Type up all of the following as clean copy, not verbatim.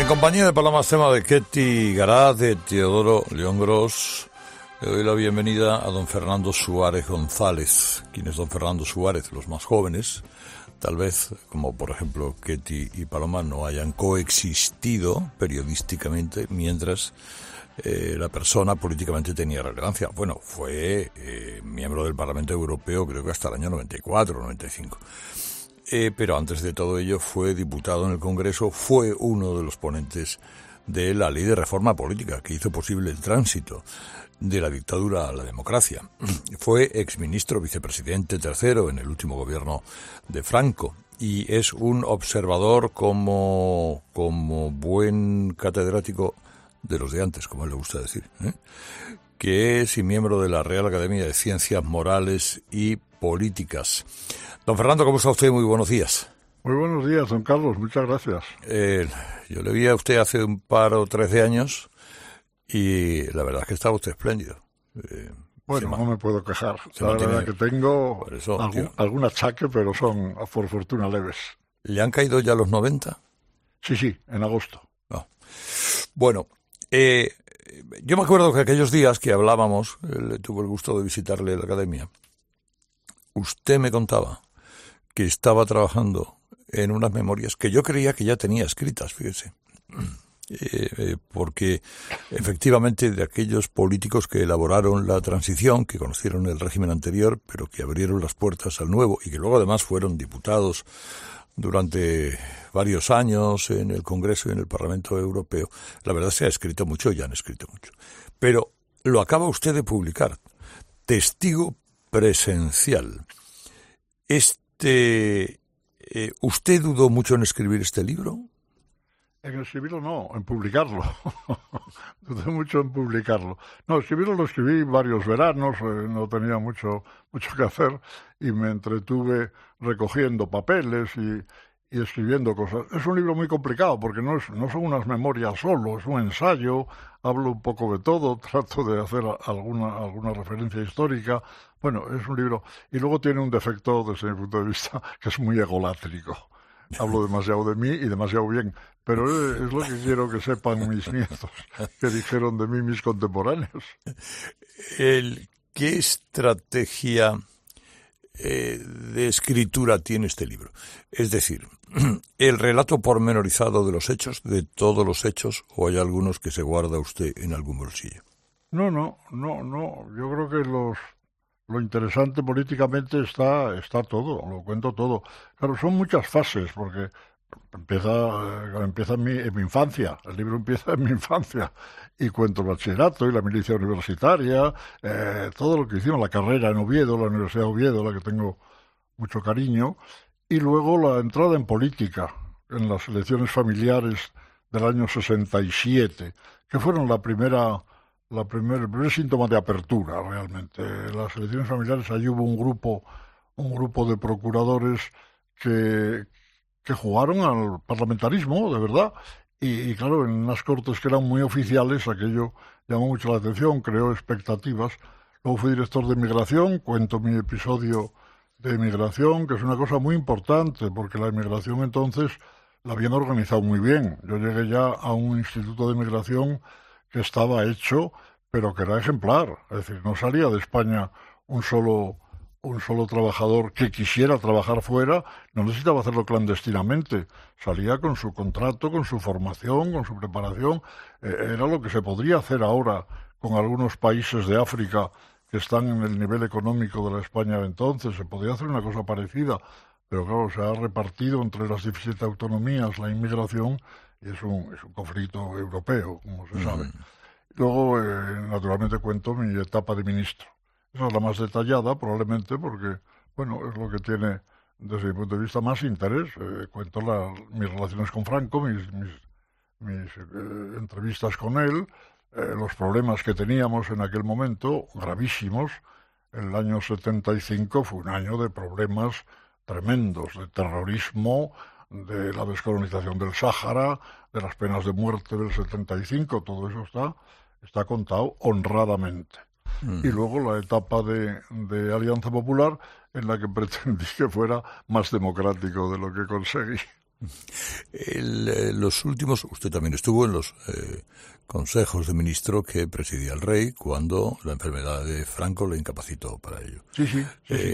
En compañía de Paloma Acema, de Ketty Garat, de Teodoro León Gros, le doy la bienvenida a don Fernando Suárez González. ¿Quién es don Fernando Suárez? Los más jóvenes, tal vez, como por ejemplo Ketty y Paloma, no hayan coexistido periodísticamente mientras la persona políticamente tenía relevancia. Bueno, fue miembro del Parlamento Europeo creo que hasta el año 94 o 95. Pero antes de todo ello fue diputado en el Congreso, fue uno de los ponentes de la ley de reforma política que hizo posible el tránsito de la dictadura a la democracia. Fue exministro vicepresidente tercero en el último gobierno de Franco y es un observador como buen catedrático de los de antes, como él le gusta decir, que es y miembro de la Real Academia de Ciencias Morales y Políticas. Don Fernando, ¿cómo está usted? Muy buenos días. Muy buenos días, don Carlos, muchas gracias. Yo le vi a usted hace un par o tres de años y la verdad es que estaba usted espléndido. Bueno, no me puedo quejar. La verdad que tengo algún achaque, pero son, por fortuna, leves. ¿Le han caído ya los 90? Sí, en agosto. No. Bueno, yo me acuerdo que aquellos días que hablábamos, tuve el gusto de visitarle la academia, usted me contaba que estaba trabajando en unas memorias que yo creía que ya tenía escritas, fíjese, porque efectivamente de aquellos políticos que elaboraron la transición, que conocieron el régimen anterior, pero que abrieron las puertas al nuevo y que luego además fueron diputados durante varios años en el Congreso y en el Parlamento Europeo, la verdad se ha escrito mucho, ya han escrito mucho. Pero lo acaba usted de publicar, Testigo Presencial. ¿Usted dudó mucho en escribir este libro? En escribirlo no, en publicarlo. Dudé mucho en publicarlo. No, escribirlo lo escribí varios veranos, no tenía mucho que hacer y me entretuve recogiendo papeles y escribiendo cosas. Es un libro muy complicado porque no son unas memorias solo, es un ensayo, hablo un poco de todo, trato de hacer alguna referencia histórica. Bueno, es un libro. Y luego tiene un defecto, desde mi punto de vista, que es muy egolátrico. Hablo demasiado de mí y demasiado bien, pero es lo que quiero que sepan mis nietos, que dijeron de mí mis contemporáneos. ¿Qué estrategia de escritura tiene este libro? Es decir, ¿el relato pormenorizado de los hechos, de todos los hechos, o hay algunos que se guarda usted en algún bolsillo? No. Yo creo que lo interesante políticamente está todo, lo cuento todo. Claro, son muchas fases, porque empieza en mi infancia, el libro empieza en mi infancia, y cuento el bachillerato y la milicia universitaria, todo lo que hicimos, la carrera en Oviedo, la Universidad de Oviedo, la que tengo mucho cariño, y luego la entrada en política, en las elecciones familiares del año 67, que fueron el primer síntoma de apertura, realmente. Las elecciones familiares, allí hubo un grupo de procuradores que jugaron al parlamentarismo, de verdad, y claro, en unas cortes que eran muy oficiales, aquello llamó mucho la atención, creó expectativas. Luego fui director de migración, cuento mi episodio de migración, que es una cosa muy importante, porque la inmigración entonces la habían organizado muy bien. Yo llegué ya a un instituto de migración que estaba hecho, pero que era ejemplar. Es decir, no salía de España un solo trabajador que quisiera trabajar fuera, no necesitaba hacerlo clandestinamente. Salía con su contrato, con su formación, con su preparación. Era lo que se podría hacer ahora con algunos países de África que están en el nivel económico de la España de entonces. Se podría hacer una cosa parecida, pero claro, se ha repartido entre las 17 autonomías la inmigración y es un conflicto europeo, como se sabe. Luego, naturalmente, cuento mi etapa de ministro. Esa es la más detallada, probablemente, porque, bueno, es lo que tiene, desde mi punto de vista, más interés. Cuento mis relaciones con Franco, mis entrevistas con él, los problemas que teníamos en aquel momento, gravísimos. El año 75 fue un año de problemas tremendos, de terrorismo, de la descolonización del Sáhara, de las penas de muerte del 75, todo eso está contado honradamente. Y luego la etapa de Alianza Popular, en la que pretendí que fuera más democrático de lo que conseguí. Los últimos, usted también estuvo en los consejos de ministro que presidía el rey cuando la enfermedad de Franco le incapacitó para ello. Sí.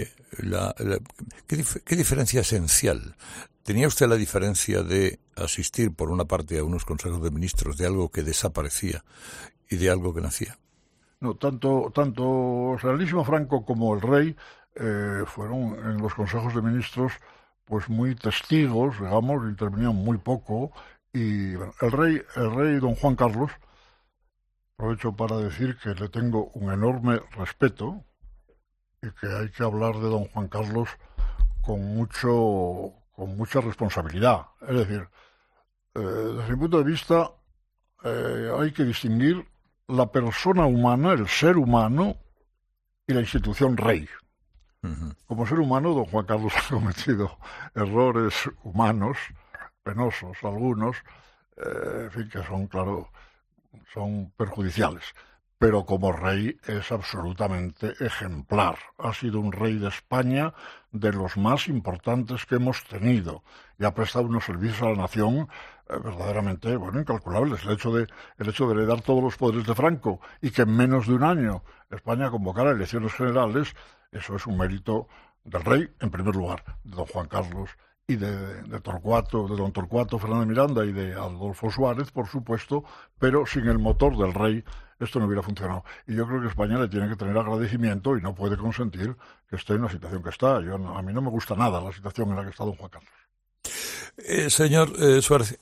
¿Qué diferencia esencial? ¿Tenía usted la diferencia de asistir, por una parte, a unos consejos de ministros de algo que desaparecía y de algo que nacía? No, tanto el generalísimo Franco como el rey fueron en los consejos de ministros pues muy testigos, digamos, intervenían muy poco, y bueno, el rey don Juan Carlos, aprovecho para decir que le tengo un enorme respeto y que hay que hablar de don Juan Carlos con mucha responsabilidad. Es decir, desde mi punto de vista hay que distinguir la persona humana, el ser humano y la institución rey. Como ser humano, don Juan Carlos ha cometido errores humanos, penosos algunos, en fin, que son perjudiciales. Pero como rey es absolutamente ejemplar. Ha sido un rey de España de los más importantes que hemos tenido y ha prestado unos servicios a la nación verdaderamente, incalculables. El hecho de heredar todos los poderes de Franco y que en menos de un año España convocara elecciones generales, eso es un mérito del rey, en primer lugar, de don Juan Carlos y de don Torcuato Fernández Miranda y de Adolfo Suárez, por supuesto, pero sin el motor del rey esto no hubiera funcionado. Y yo creo que España le tiene que tener agradecimiento y no puede consentir que esté en la situación que está. A mí no me gusta nada la situación en la que está don Juan Carlos. Señor Suárez,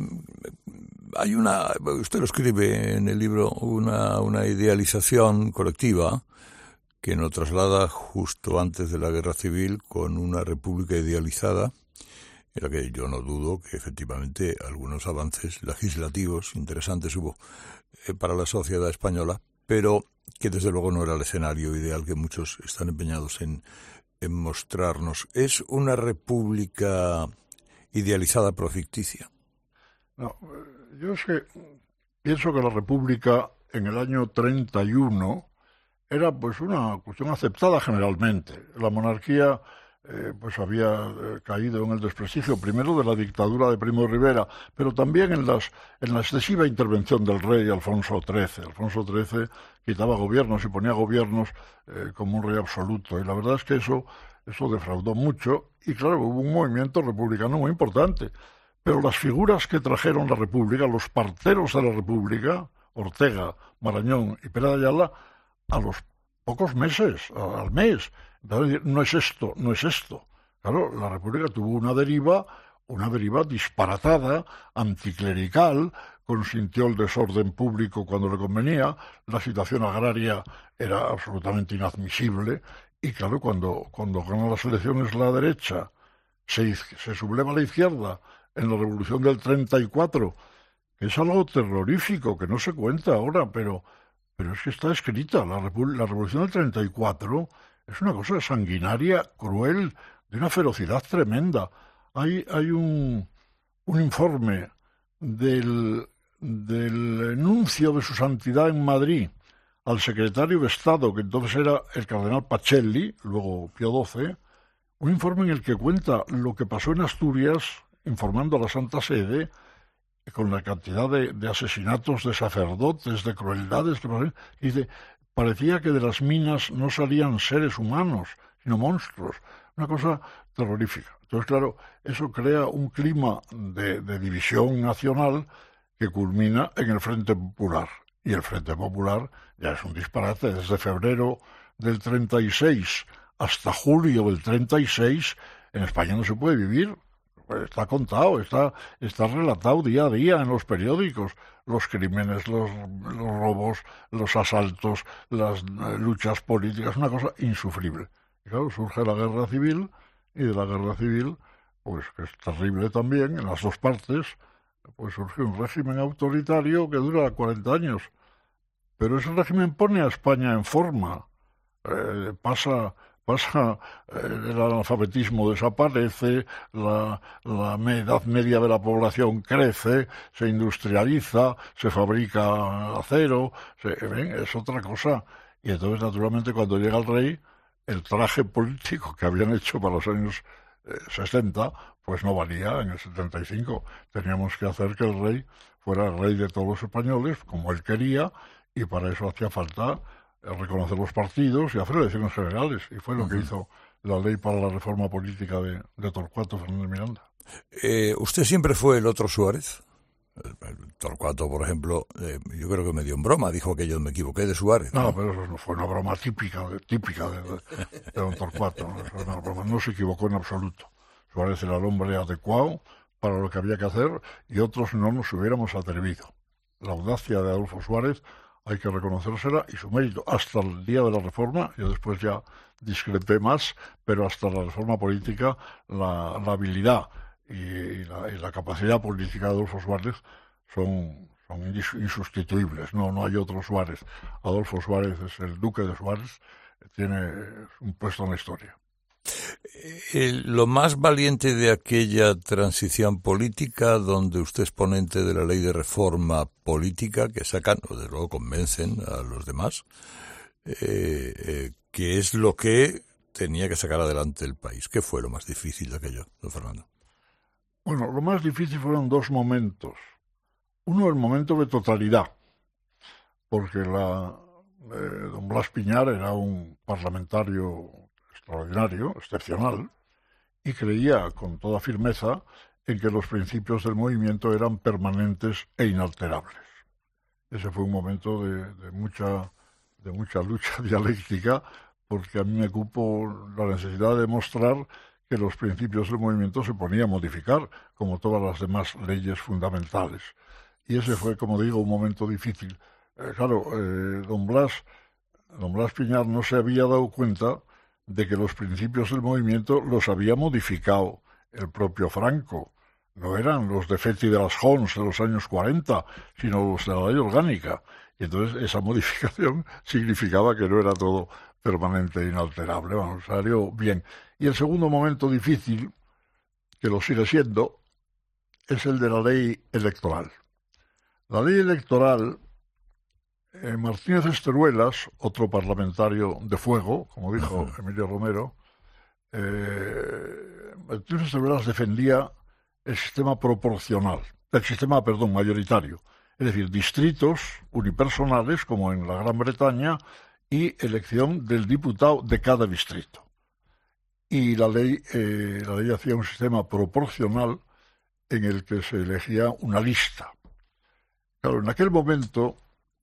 usted lo escribe en el libro, una idealización colectiva que nos traslada justo antes de la Guerra Civil con una república idealizada, en la que yo no dudo que efectivamente algunos avances legislativos interesantes hubo para la sociedad española, pero que desde luego no era el escenario ideal que muchos están empeñados en mostrarnos. ¿Es una república idealizada pero ficticia? No, yo es que pienso que la república en el año 31 era pues una cuestión aceptada generalmente. La monarquía pues había caído en el desprestigio primero de la dictadura de Primo de Rivera, pero también en la excesiva intervención del rey Alfonso XIII. Alfonso XIII quitaba gobiernos y ponía gobiernos como un rey absoluto, y la verdad es que eso defraudó mucho, y claro, hubo un movimiento republicano muy importante. Pero las figuras que trajeron la república, los parteros de la república, Ortega, Marañón y Pera de Ayala, a los pocos meses, al mes, empezaron a decir, no es esto. Claro, la república tuvo una deriva disparatada, anticlerical, consintió el desorden público cuando le convenía, la situación agraria era absolutamente inadmisible, y claro, cuando gana las elecciones la derecha, se subleva a la izquierda en la revolución del 34, que es algo terrorífico, que no se cuenta ahora, pero es que está escrita. La revolución del 34 es una cosa sanguinaria, cruel, de una ferocidad tremenda. Hay un informe del nuncio de su santidad en Madrid al secretario de Estado, que entonces era el cardenal Pacelli, luego Pío XII, un informe en el que cuenta lo que pasó en Asturias, informando a la Santa Sede, con la cantidad de asesinatos de sacerdotes, de crueldades que pasaron. Y dice, parecía que de las minas no salían seres humanos, sino monstruos. Una cosa terrorífica. Entonces, claro, eso crea un clima de división nacional que culmina en el Frente Popular. Y el Frente Popular ya es un disparate. Desde febrero del 36 hasta julio del 36, en España no se puede vivir. Está contado, está relatado día a día en los periódicos, los crímenes, los robos, los asaltos, las luchas políticas, una cosa insufrible. Y claro, surge la guerra civil, y de la guerra civil, pues que es terrible también, en las dos partes, pues surge un régimen autoritario que dura 40 años. Pero ese régimen pone a España en forma, pasa el analfabetismo desaparece, la edad media de la población crece, se industrializa, se fabrica acero, es otra cosa. Y entonces, naturalmente, cuando llega el rey, el traje político que habían hecho para los años 60, pues no valía en el 75. Teníamos que hacer que el rey fuera el rey de todos los españoles, como él quería, y para eso hacía falta reconocer los partidos y hacer elecciones generales. Y fue lo que hizo la ley para la reforma política de Torcuato Fernández Miranda. ¿Usted siempre fue el otro Suárez? Torcuato, por ejemplo, yo creo que me dio en broma, dijo que yo me equivoqué de Suárez. No, pero eso no fue una broma típica de don Torcuato. ¿No? Eso una broma. No se equivocó en absoluto. Suárez era el hombre adecuado para lo que había que hacer y otros no nos hubiéramos atrevido. La audacia de Adolfo Suárez hay que reconocérsela y su mérito hasta el día de la reforma. Yo después ya discrepé más, pero hasta la reforma política la habilidad y la capacidad política de Adolfo Suárez son insustituibles. No hay otro Suárez. Adolfo Suárez es el duque de Suárez, tiene un puesto en la historia. Lo más valiente de aquella transición política, donde usted es ponente de la ley de reforma política, que sacan, o desde luego convencen a los demás, que es lo que tenía que sacar adelante el país. ¿Qué fue lo más difícil de aquello, don Fernando? Bueno, lo más difícil fueron dos momentos. Uno, el momento de totalidad, porque don Blas Piñar era un parlamentario extraordinario, excepcional, y creía con toda firmeza en que los principios del movimiento eran permanentes e inalterables. Ese fue un momento de mucha lucha dialéctica, porque a mí me cupo la necesidad de demostrar que los principios del movimiento se ponían a modificar, como todas las demás leyes fundamentales. Y ese fue, como digo, un momento difícil. Don Blas Piñar no se había dado cuenta de que los principios del movimiento los había modificado el propio Franco. No eran los de Fethi de las Jons de los años 40, sino los de la ley orgánica. Y entonces esa modificación significaba que no era todo permanente e inalterable. Bueno, salió bien. Y el segundo momento difícil, que lo sigue siendo, es el de la ley electoral. La ley electoral, Martínez Esteruelas, otro parlamentario de fuego, como dijo Emilio Romero, Martínez Esteruelas defendía el sistema mayoritario, es decir, distritos unipersonales, como en la Gran Bretaña, y elección del diputado de cada distrito. Y la ley hacía un sistema proporcional en el que se elegía una lista. Claro, en aquel momento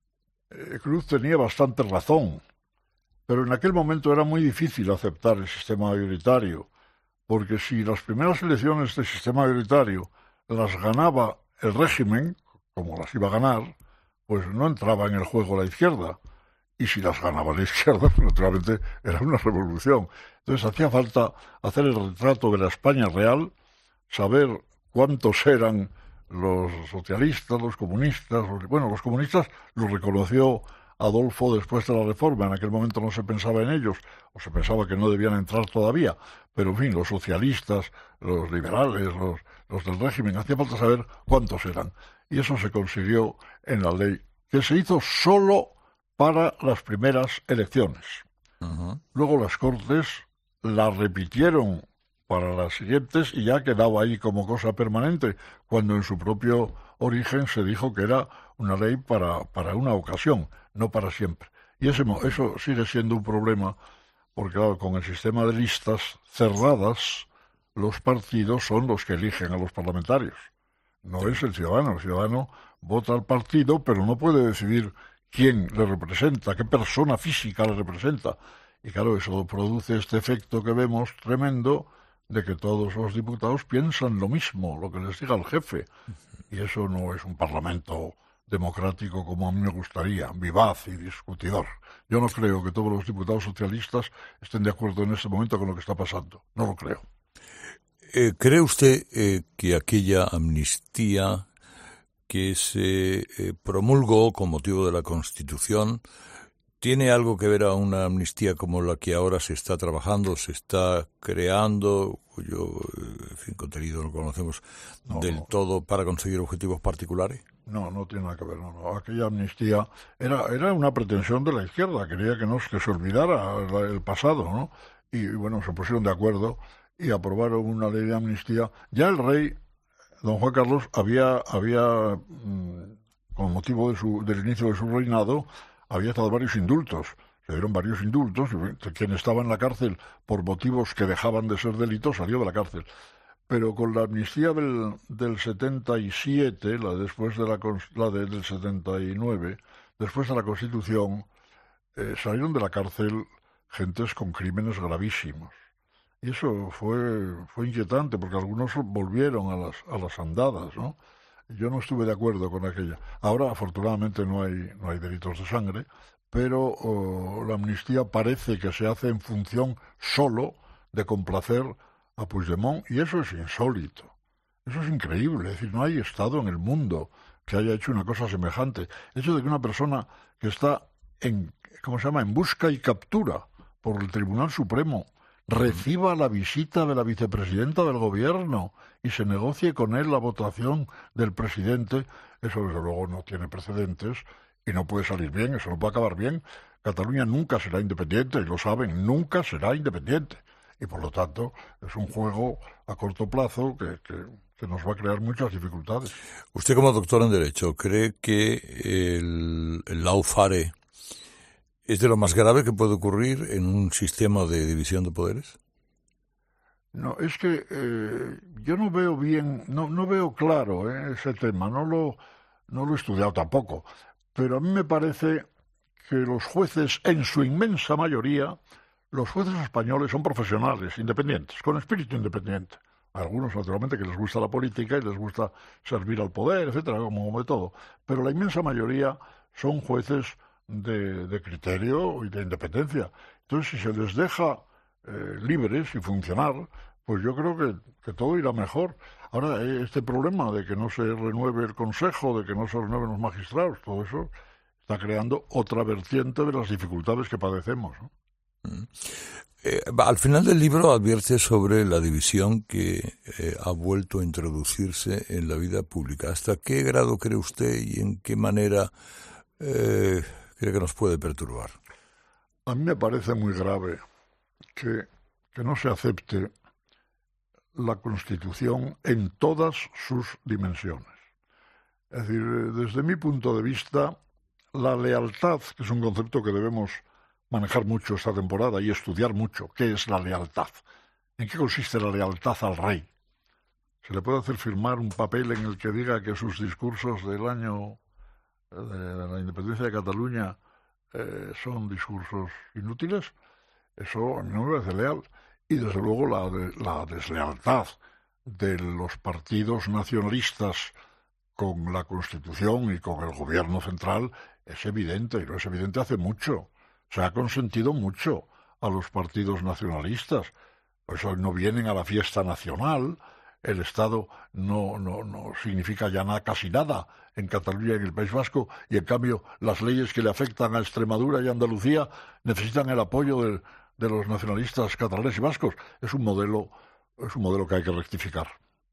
Cruz tenía bastante razón, pero en aquel momento era muy difícil aceptar el sistema mayoritario, porque si las primeras elecciones del sistema mayoritario las ganaba el régimen, como las iba a ganar, pues no entraba en el juego la izquierda. Y si las ganaba la izquierda, pues naturalmente era una revolución. Entonces hacía falta hacer el retrato de la España real, saber cuántos eran los socialistas, los comunistas. Los comunistas los reconoció Adolfo después de la reforma. En aquel momento no se pensaba en ellos, o se pensaba que no debían entrar todavía. Pero en fin, los socialistas, los liberales, los del régimen, hacía falta saber cuántos eran. Y eso se consiguió en la ley, que se hizo solo para las primeras elecciones. Luego las Cortes la repitieron para las siguientes y ya quedaba ahí como cosa permanente, cuando en su propio origen se dijo que era una ley para una ocasión, no para siempre. Y eso sigue siendo un problema, porque claro, con el sistema de listas cerradas, los partidos son los que eligen a los parlamentarios. No es el ciudadano vota al partido, pero no puede decidir quién le representa, qué persona física le representa. Y claro, eso produce este efecto que vemos tremendo de que todos los diputados piensan lo mismo, lo que les diga el jefe. Y eso no es un parlamento democrático como a mí me gustaría, vivaz y discutidor. Yo no creo que todos los diputados socialistas estén de acuerdo en este momento con lo que está pasando. No lo creo. ¿Cree usted que aquella amnistía que se promulgó con motivo de la Constitución tiene algo que ver a una amnistía como la que ahora se está trabajando, se está creando, cuyo contenido no conocemos todo, para conseguir objetivos particulares? No tiene nada que ver. No. Aquella amnistía era una pretensión de la izquierda, quería que se olvidara el pasado, ¿no? Y bueno, se pusieron de acuerdo y aprobaron una ley de amnistía. Ya el rey, don Juan Carlos, había con motivo del inicio de su reinado, había dado varios indultos. Se dieron varios indultos. Quien estaba en la cárcel por motivos que dejaban de ser delitos salió de la cárcel. Pero con la amnistía del 77, después de del 79, después de la Constitución, salieron de la cárcel gentes con crímenes gravísimos. Y eso fue inquietante, porque algunos volvieron a las andadas, ¿no? Yo no estuve de acuerdo con aquella. Ahora, afortunadamente, no hay delitos de sangre, pero la amnistía parece que se hace en función solo de complacer a Puigdemont, y eso es insólito. Eso es increíble. Es decir, no hay Estado en el mundo que haya hecho una cosa semejante. El hecho de que una persona que está en busca y captura por el Tribunal Supremo reciba la visita de la vicepresidenta del gobierno y se negocie con él la votación del presidente, eso desde luego no tiene precedentes y no puede salir bien, eso no puede acabar bien. Cataluña nunca será independiente, y lo saben, nunca será independiente. Y por lo tanto es un juego a corto plazo que nos va a crear muchas dificultades. Usted, como doctor en Derecho, ¿cree que el lawfare es de lo más grave que puede ocurrir en un sistema de división de poderes? No, es que yo no veo bien, no veo claro ese tema, no lo he estudiado tampoco, pero a mí me parece que los jueces, en su inmensa mayoría, los jueces españoles son profesionales, independientes, con espíritu independiente. Algunos, naturalmente, que les gusta la política y les gusta servir al poder, etcétera, como de todo. Pero la inmensa mayoría son jueces de criterio y de independencia. Entonces, si se les deja libres y funcionar, pues yo creo que todo irá mejor. Ahora, este problema de que no se renueve el Consejo, de que no se renueven los magistrados, todo eso está creando otra vertiente de las dificultades que padecemos, ¿no? Al final del libro advierte sobre la división que ha vuelto a introducirse en la vida pública. ¿Hasta qué grado cree usted y en qué manera cree que nos puede perturbar? A mí me parece muy grave que no se acepte la Constitución en todas sus dimensiones. Es decir, desde mi punto de vista, la lealtad, que es un concepto que debemos manejar mucho esta temporada y estudiar mucho, ¿qué es la lealtad? ¿En qué consiste la lealtad al rey? ¿Se le puede hacer firmar un papel en el que diga que sus discursos del año de la independencia de Cataluña son discursos inútiles? Eso a mí no me parece leal. Y desde luego la deslealtad de los partidos nacionalistas con la Constitución y con el gobierno central es evidente, y no es evidente hace mucho. Se ha consentido mucho a los partidos nacionalistas. Por eso no vienen a la fiesta nacional. El Estado no significa ya casi nada en Cataluña y en el País Vasco, y en cambio las leyes que le afectan a Extremadura y Andalucía necesitan el apoyo de los nacionalistas catalanes y vascos. Es un modelo que hay que rectificar.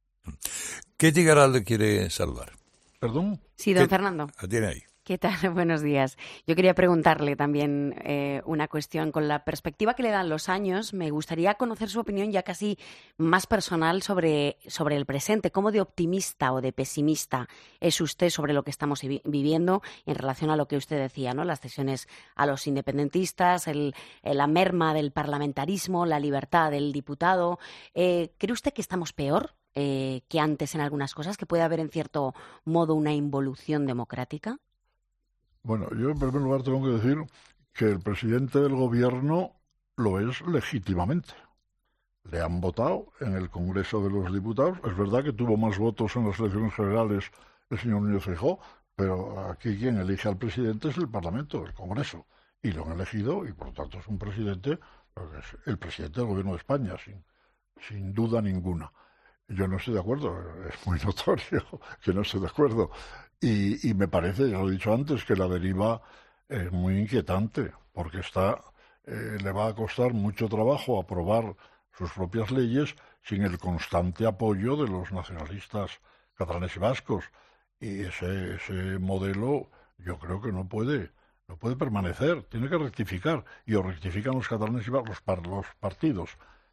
Ketty Garal le quiere saludar. ¿Perdón? Sí, don Fernando. La tiene ahí. ¿Qué tal? Buenos días. Yo quería preguntarle también una cuestión. Con la perspectiva que le dan los años, me gustaría conocer su opinión ya casi más personal sobre el presente. ¿Cómo de optimista o de pesimista es usted sobre lo que estamos viviendo en relación a lo que usted decía, ¿no? Las cesiones a los independentistas, la merma del parlamentarismo, la libertad del diputado. ¿Cree usted que estamos peor que antes en algunas cosas? ¿Que puede haber en cierto modo una involución democrática? Bueno, yo en primer lugar tengo que decir que el presidente del gobierno lo es legítimamente. Le han votado en el Congreso de los Diputados. Es verdad que tuvo más votos en las elecciones generales el señor Núñez Feijóo, pero aquí quien elige al presidente es el Parlamento, el Congreso. Y lo han elegido y por lo tanto es un presidente, es el presidente del gobierno de España, sin duda ninguna. Yo no estoy de acuerdo, es muy notorio que no estoy de acuerdo. Y me parece, ya lo he dicho antes, que la deriva es muy inquietante, porque le va a costar mucho trabajo aprobar sus propias leyes sin el constante apoyo de los nacionalistas catalanes y vascos. Y ese modelo yo creo que no puede permanecer, tiene que rectificar. Y o rectifican los catalanes y vascos, los partidos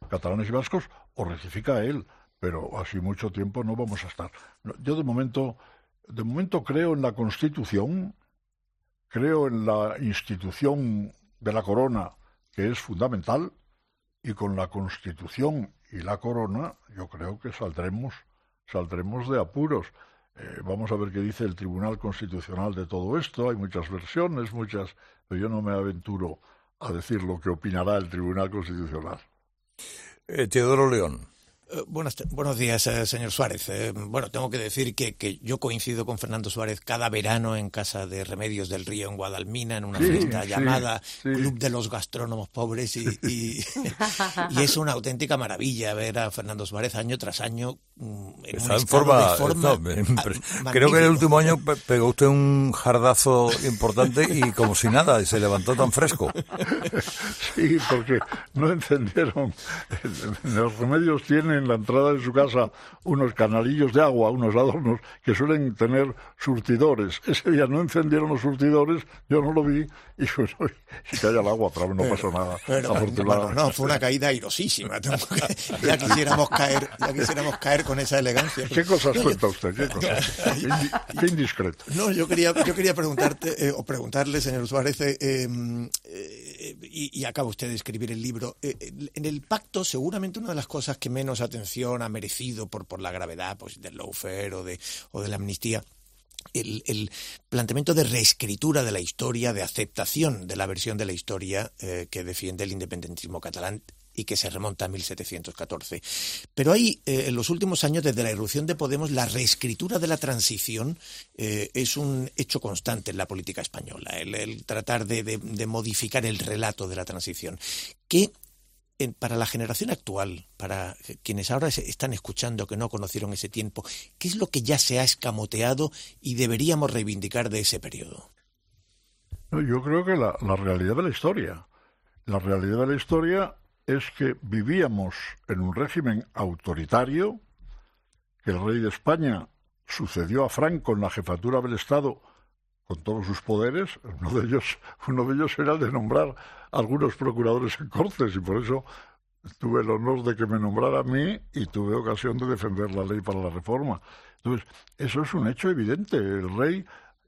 catalanes y vascos, o rectifica él, pero así mucho tiempo no vamos a estar. Yo de momento creo en la Constitución, creo en la institución de la corona, que es fundamental, y con la Constitución y la corona yo creo que saldremos de apuros. Vamos a ver qué dice el Tribunal Constitucional de todo esto. Hay muchas versiones, pero yo no me aventuro a decir lo que opinará el Tribunal Constitucional. Teodoro León. Buenos días, señor Suárez. Bueno, tengo que decir que yo coincido con Fernando Suárez cada verano en casa de Remedios del Río en Guadalmina, en una fiesta llamada Club de los Gastrónomos Pobres, y es una auténtica maravilla ver a Fernando Suárez año tras año en está en forma creo que en el último año pegó usted un jardazo importante y como si nada, y se levantó tan fresco. Sí, porque no encendieron. Los Remedios tienen en la entrada de su casa unos canalillos de agua, unos adornos que suelen tener surtidores. Ese día no encendieron los surtidores, yo no lo vi, y cayó el agua, pero no pasó nada. Bueno, no, fue una caída airosísima. Ya quisiéramos caer con esa elegancia. ¿Qué cosas cuenta usted? ¿Qué cosas? Qué indiscreto. No, yo quería preguntarte, o preguntarle, señor Suárez, y acaba usted de escribir el libro. En el pacto, seguramente una de las cosas que menos atención ha merecido por la gravedad pues del lawfare o de la amnistía, el planteamiento de reescritura de la historia, de aceptación de la versión de la historia que defiende el independentismo catalán y que se remonta a 1714. Pero hay, en los últimos años, desde la irrupción de Podemos, la reescritura de la transición es un hecho constante en la política española, el tratar de modificar el relato de la transición. ¿Qué para la generación actual, para quienes ahora están escuchando que no conocieron ese tiempo, qué es lo que ya se ha escamoteado y deberíamos reivindicar de ese periodo? No, yo creo que la realidad de la historia. La realidad de la historia es que vivíamos en un régimen autoritario, que el rey de España sucedió a Franco en la jefatura del Estado con todos sus poderes. Uno de ellos era el de nombrar algunos procuradores en Cortes, y por eso tuve el honor de que me nombrara a mí y tuve ocasión de defender la ley para la reforma. Entonces, eso es un hecho evidente. El rey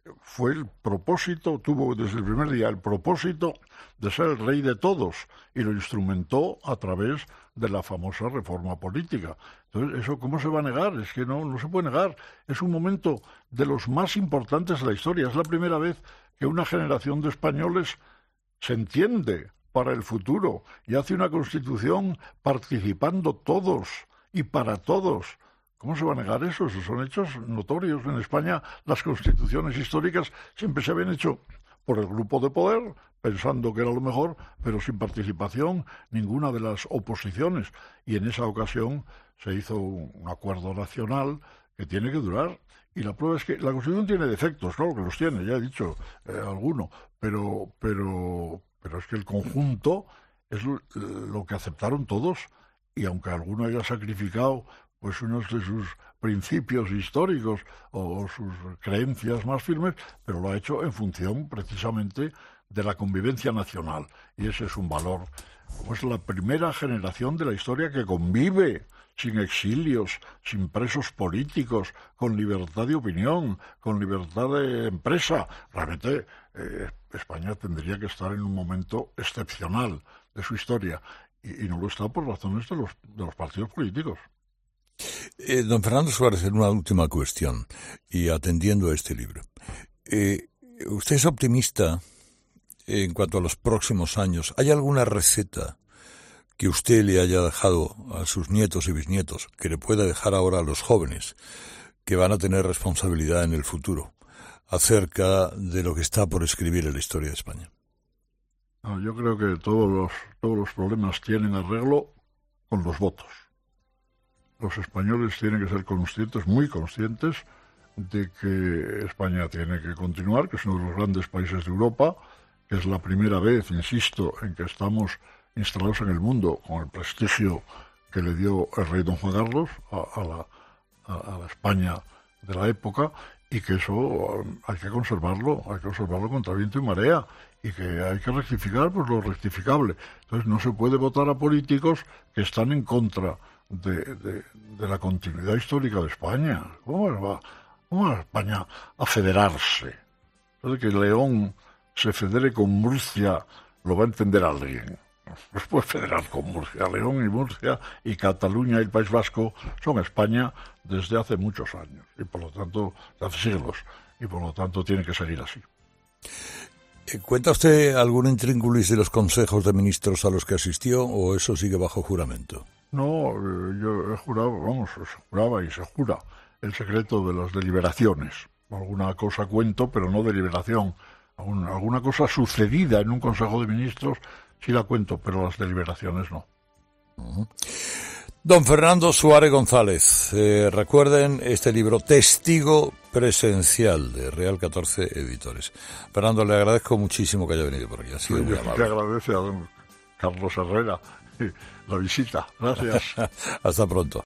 tuvo desde el primer día el propósito de ser el rey de todos, y lo instrumentó a través de la famosa reforma política. Entonces, ¿eso cómo se va a negar? Es que no se puede negar. Es un momento de los más importantes de la historia. Es la primera vez que una generación de españoles se entiende para el futuro y hace una constitución participando todos y para todos. ¿Cómo se va a negar eso? Esos son hechos notorios. En España las constituciones históricas siempre se habían hecho por el grupo de poder, pensando que era lo mejor, pero sin participación ninguna de las oposiciones. Y en esa ocasión se hizo un acuerdo nacional que tiene que durar. Y la prueba es que la Constitución tiene defectos, claro que los tiene, ya he dicho alguno, pero es que el conjunto es lo que aceptaron todos, y aunque alguno haya sacrificado pues unos de sus principios históricos o sus creencias más firmes, pero lo ha hecho en función precisamente de la convivencia nacional. Y ese es un valor. Es la primera generación de la historia que convive sin exilios, sin presos políticos, con libertad de opinión, con libertad de empresa. Realmente España tendría que estar en un momento excepcional de su historia, y no lo está por razones de los partidos políticos. Don Fernando Suárez, en una última cuestión, y atendiendo a este libro. ¿Usted es optimista en cuanto a los próximos años? ¿Hay alguna receta que usted le haya dejado a sus nietos y bisnietos, que le pueda dejar ahora a los jóvenes, que van a tener responsabilidad en el futuro, acerca de lo que está por escribir en la historia de España? No, yo creo que todos los problemas tienen arreglo con los votos. Los españoles tienen que ser conscientes, muy conscientes, de que España tiene que continuar, que es uno de los grandes países de Europa, que es la primera vez, insisto, en que estamos instalados en el mundo con el prestigio que le dio el rey don Juan Carlos a la España de la época, y que eso hay que conservarlo contra viento y marea, y que hay que rectificar pues lo rectificable. Entonces no se puede votar a políticos que están en contra de la continuidad histórica de España. ¿Cómo va España a federarse? Entonces que León se federe con Murcia lo va a entender alguien. No se puede federar con Murcia. León y Murcia y Cataluña y el País Vasco son España desde hace muchos años, y por lo tanto, hace siglos, y por lo tanto tiene que seguir así. ¿Cuenta usted algún intríngulis de los consejos de ministros a los que asistió, o eso sigue bajo juramento? No, yo he jurado, se juraba y se jura el secreto de las deliberaciones. Alguna cosa cuento, pero no deliberación. Alguna cosa sucedida en un Consejo de Ministros sí la cuento, pero las deliberaciones no. Don Fernando Suárez González, recuerden este libro Testigo Presencial de Real 14 Editores. Fernando, le agradezco muchísimo que haya venido por aquí. Ha sido muy amable. Te agradece a don Carlos Herrera la visita. Gracias. Hasta pronto.